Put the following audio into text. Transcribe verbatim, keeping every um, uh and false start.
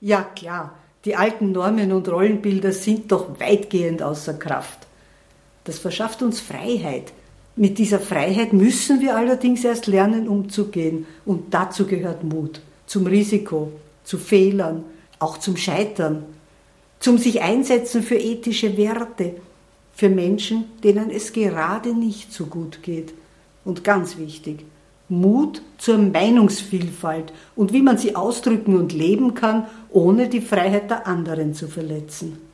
Ja klar, die alten Normen und Rollenbilder sind doch weitgehend außer Kraft. Das verschafft uns Freiheit. Mit dieser Freiheit müssen wir allerdings erst lernen, umzugehen. Und dazu gehört Mut, zum Risiko, zu Fehlern, auch zum Scheitern, zum sich einsetzen für ethische Werte, für Menschen, denen es gerade nicht so gut geht. Und ganz wichtig, Mut zur Meinungsvielfalt und wie man sie ausdrücken und leben kann, ohne die Freiheit der anderen zu verletzen.